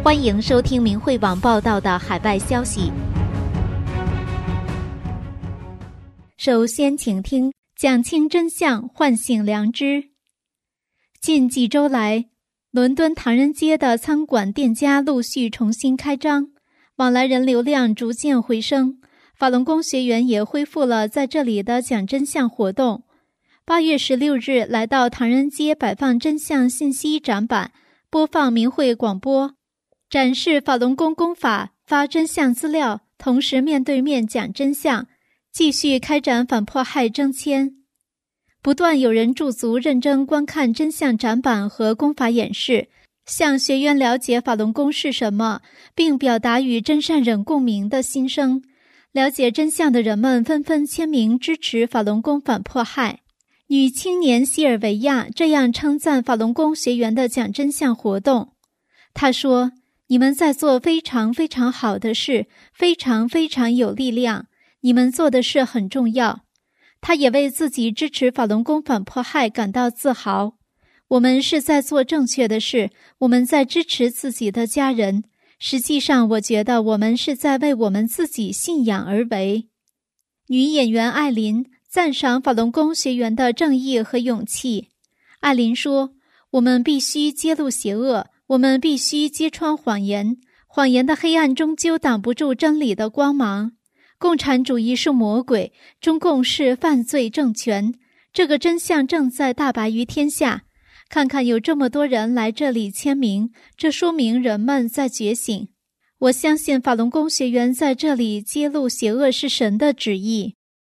欢迎收听明慧网报道的海外消息。首先请听讲清真相，唤醒良知。近几周来，伦敦唐人街的餐馆店家陆续重新开张，往来人流量逐渐回升，法轮功学员也恢复了在这里的讲真相活动。8月16日来到唐人街摆放真相信息展板，播放明慧广播，展示法轮功功法，发真相资料，同时面对面讲真相，继续开展反迫害征签。不断有人驻足认真观看真相展板和功法演示，向学员了解法轮功是什么，并表达与真善忍共鸣的心声。了解真相的人们纷纷签名支持法轮功反迫害。女青年西尔维亚这样称赞法轮功学员的讲真相活动，她说：你们在做非常非常好的事，非常非常有力量，你们做的事很重要。她也为自己支持法轮功反迫害感到自豪。我们是在做正确的事，我们在支持自己的家人。实际上，我觉得我们是在为我们自己信仰而为。女演员艾琳赞赏法轮功学员的正义和勇气。艾琳说：我们必须揭露邪恶，我们必须揭穿谎言，谎言的黑暗终究挡不住真理的光芒。共产主义是魔鬼，中共是犯罪政权，这个真相正在大白于天下。看看有这么多人来这里签名，这说明人们在觉醒。我相信法轮功学员在这里揭露邪恶是神的旨意。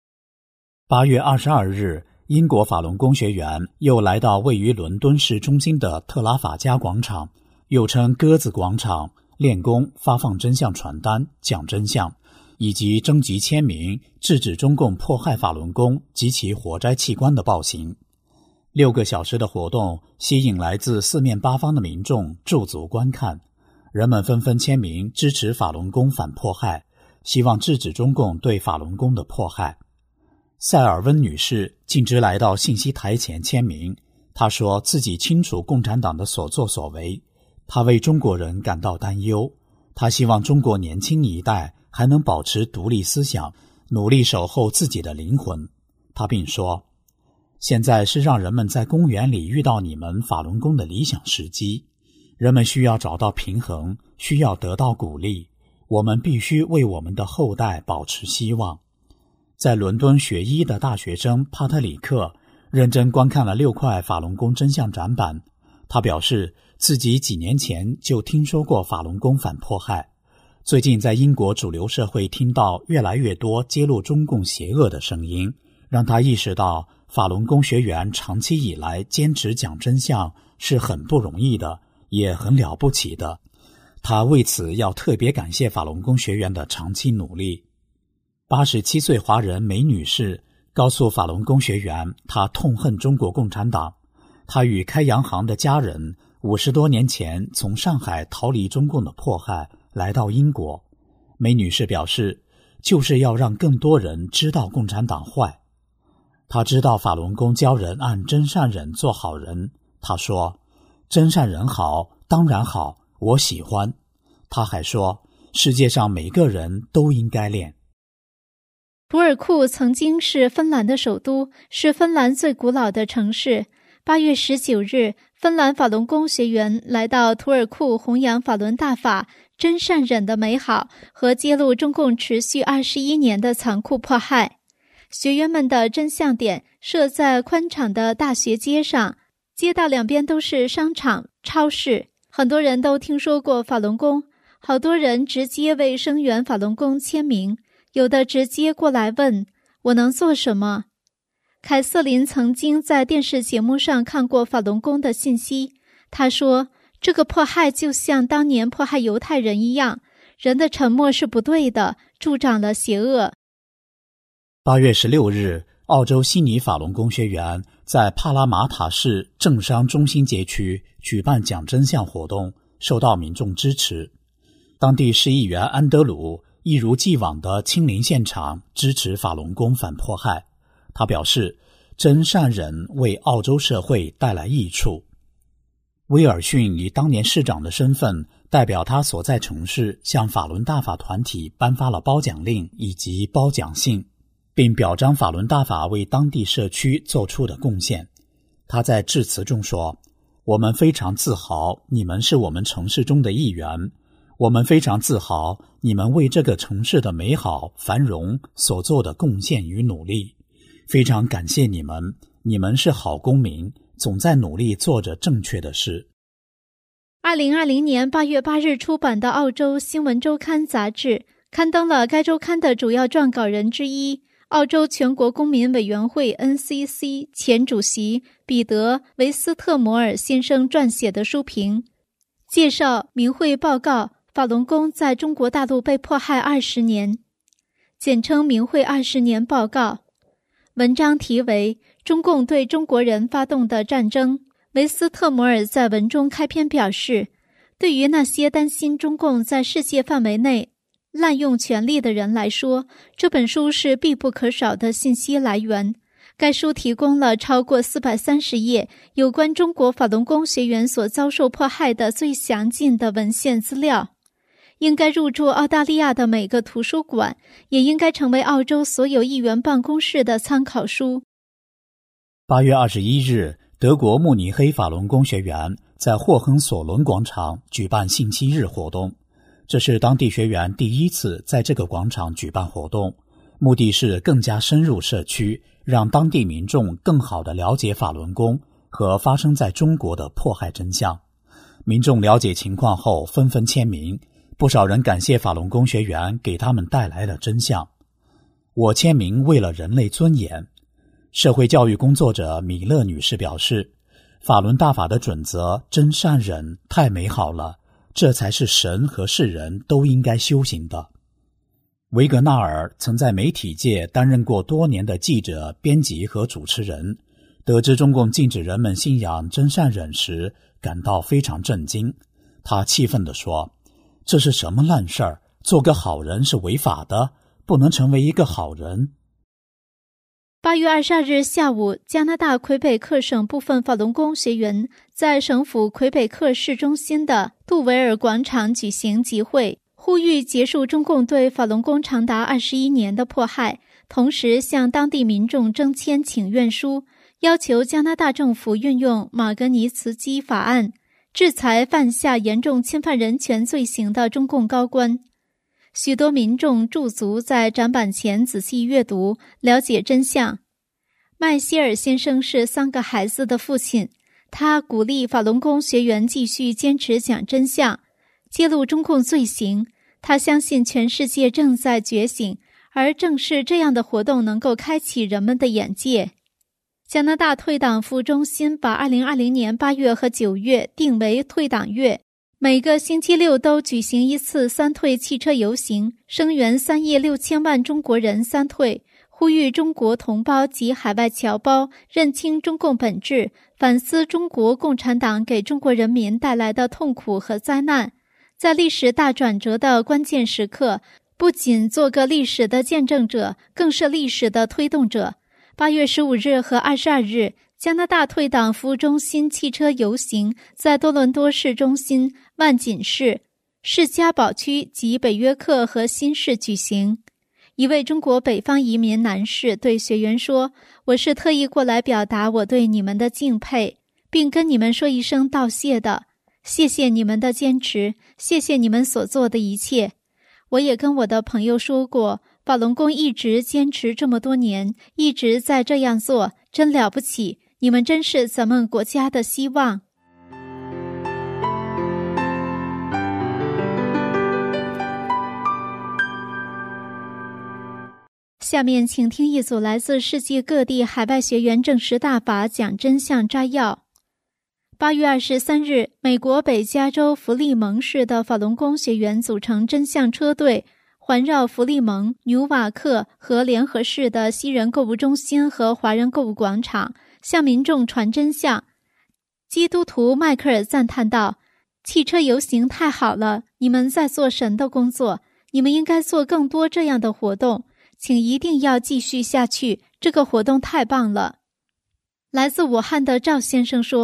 8月22日，英国法轮功学员又来到位于伦敦市中心的特拉法加广场，又称鸽子广场，练功、发放真相传单、讲真相，以及征集签名，制止中共迫害法轮功及其火灾器官的暴行。6个小时的活动吸引来自四面八方的民众驻足观看，人们纷纷签名支持法轮功反迫害，希望制止中共对法轮功的迫害。塞尔温女士径直来到信息台前签名，她说自己清楚共产党的所作所为，她为中国人感到担忧，她希望中国年轻一代还能保持独立思想，努力守候自己的灵魂。她并说，现在是让人们在公园里遇到你们法轮功的理想时机，人们需要找到平衡，需要得到鼓励，我们必须为我们的后代保持希望。在伦敦学医的大学生帕特里克认真观看了6块法轮功真相展板，他表示自己几年前就听说过法轮功反迫害，最近在英国主流社会听到越来越多揭露中共邪恶的声音，让他意识到法轮功学员长期以来坚持讲真相是很不容易的，也很了不起的。他为此要特别感谢法轮功学员的长期努力。87岁华人梅女士告诉法轮功学员，她痛恨中国共产党。她与开洋行的家人50多年前从上海逃离中共的迫害，来到英国。梅女士表示，就是要让更多人知道共产党坏。她知道法轮功教人按真善忍做好人。她说，真善忍好，当然好，我喜欢。她还说，世界上每个人都应该练。 图尔库曾经是芬兰的首都，是芬兰最古老的城市。8月19日，芬兰法轮功学员来到图尔库弘扬法轮大法、真善忍的美好和揭露中共持续21年的残酷迫害。学员们的真相点设在宽敞的大学街上，街道两边都是商场、超市，很多人都听说过法轮功，好多人直接为声援法轮功签名，有的直接过来问，我能做什么？凯瑟琳曾经在电视节目上看过法轮功的信息，她说，这个迫害就像当年迫害犹太人一样，人的沉默是不对的，助长了邪恶。 8月16日，澳洲悉尼法轮功学员在帕拉马塔市政商中心街区举办讲真相活动，受到民众支持。当地市议员安德鲁一如既往地亲临现场支持法轮功反迫害。他表示，真善忍为澳洲社会带来益处。 威尔逊以当年市长的身份，代表他所在城市向法轮大法团体颁发了褒奖令以及褒奖信，并表彰法轮大法为当地社区做出的贡献。他在致辞中说：“我们非常自豪，你们是我们城市中的一员。我们非常自豪，你们为这个城市的美好繁荣所做的贡献与努力。非常感谢你们，你们是好公民，总在努力做着正确的事。 ”2020年8月8日出版的《澳洲新闻周刊》杂志刊登了该周刊的主要撰稿人之一，澳洲全国公民委员会 NCC 前主席彼得·维斯特摩尔先生撰写的书评，介绍民会报告法轮功在中国大陆被迫害20年，简称民会20年报告。文章题为《中共对中国人发动的战争》。维斯特摩尔在文中开篇表示，对于那些担心中共在世界范围内滥用权力的人来说，这本书是必不可少的信息来源。该书提供了超过430页有关中国法轮功学员所遭受迫害的最详尽的文献资料，应该入驻澳大利亚的每个图书馆，也应该成为澳洲所有议员办公室的参考书。 8月21日，德国慕尼黑法轮功学员在霍亨索伦广场举办星期日活动，这是当地学员第一次在这个广场举办活动，目的是更加深入社区，让当地民众更好地了解法轮功和发生在中国的迫害真相。民众了解情况后纷纷签名，不少人感谢法轮功学员给他们带来了真相。我签名为了人类尊严。社会教育工作者米勒女士表示，法轮大法的准则真善忍太美好了，这才是神和世人都应该修行的。维格纳尔曾在媒体界担任过多年的记者、编辑和主持人，得知中共禁止人们信仰真善忍时，感到非常震惊。他气愤地说：“这是什么烂事儿？做个好人是违法的，不能成为一个好人。” 8月22日下午，加拿大魁北克省部分法轮功学员在省府魁北克市中心的杜维尔广场举行集会，呼吁结束中共对法轮功长达21年的迫害，同时向当地民众征签请愿书，要求加拿大政府运用马格尼茨基法案，制裁犯下严重侵犯人权罪行的中共高官。许多民众驻足在展板前仔细阅读，了解真相。麦希尔先生是3个孩子的父亲，他鼓励法轮功学员继续坚持讲真相，揭露中共罪行。他相信全世界正在觉醒，而正是这样的活动能够开启人们的眼界。加拿大退党服务中心把2020年8月和9月定为退党月，每个星期六都举行一次三退汽车游行，声援3亿6千万中国人三退，呼吁中国同胞及海外侨胞认清中共本质，反思中国共产党给中国人民带来的痛苦和灾难。在历史大转折的关键时刻，不仅做个历史的见证者，更是历史的推动者。8月15日和22日，加拿大退党服务中心汽车游行在多伦多市中心、万锦市、士嘉堡区及北约克和新市举行。一位中国北方移民男士对学员说：“我是特意过来表达我对你们的敬佩，并跟你们说一声道谢的。谢谢你们的坚持，谢谢你们所做的一切。我也跟我的朋友说过，法轮功一直坚持这么多年，一直在这样做，真了不起，你们真是咱们国家的希望。”下面请听一组来自世界各地海外学员证实大法讲真相摘要。8月23日，美国北加州弗利蒙市的法轮功学员组成真相车队，环绕弗利蒙、纽瓦克和联合市的西人购物中心和华人购物广场，向民众传真相。基督徒迈克尔赞叹道：“汽车游行太好了，你们在做神的工作，你们应该做更多这样的活动。请一定要继续下去，这个活动太棒了。”来自武汉的赵先生说：“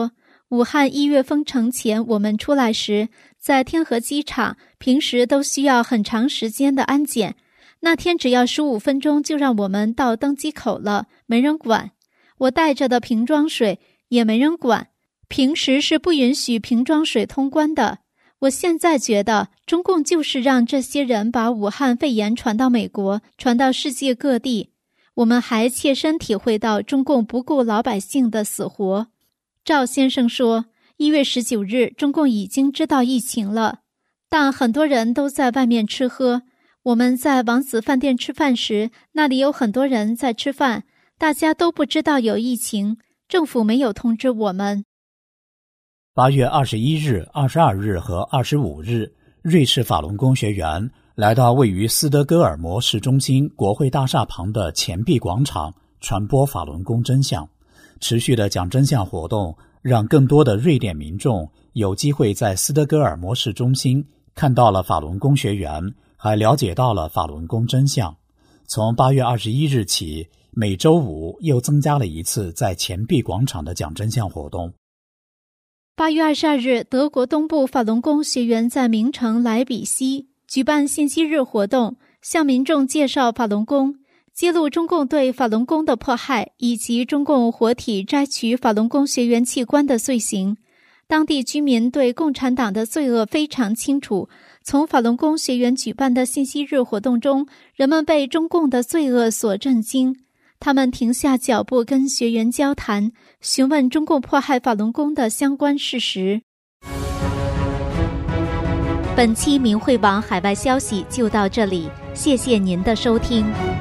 武汉1月封城前我们出来时，在天河机场平时都需要很长时间的安检，那天只要15分钟就让我们到登机口了，没人管。我带着的瓶装水也没人管，平时是不允许瓶装水通关的。我现在觉得中共就是让这些人把武汉肺炎传到美国，传到世界各地。我们还切身体会到中共不顾老百姓的死活。赵先生说，1月19日中共已经知道疫情了，但很多人都在外面吃喝。我们在王子饭店吃饭时，那里有很多人在吃饭，大家都不知道有疫情，政府没有通知我们。 8月21日、22日和25日，瑞士法轮功学员来到位于斯德哥尔摩市中心国会大厦旁的钱币广场，传播法轮功真相。持续的讲真相活动，让更多的瑞典民众有机会在斯德哥尔摩市中心看到了法轮功学员，还了解到了法轮功真相。从8月21日起，每周五又增加了一次在钱币广场的讲真相活动。 8月22日，德国东部法轮功学员在名城莱比锡举办信息日活动，向民众介绍法轮功，揭露中共对法轮功的迫害，以及中共活体摘取法轮功学员器官的罪行。当地居民对共产党的罪恶非常清楚，从法轮功学员举办的信息日活动中，人们被中共的罪恶所震惊。他们停下脚步跟学员交谈，询问中共迫害法轮功的相关事实。本期明慧网海外消息就到这里，谢谢您的收听。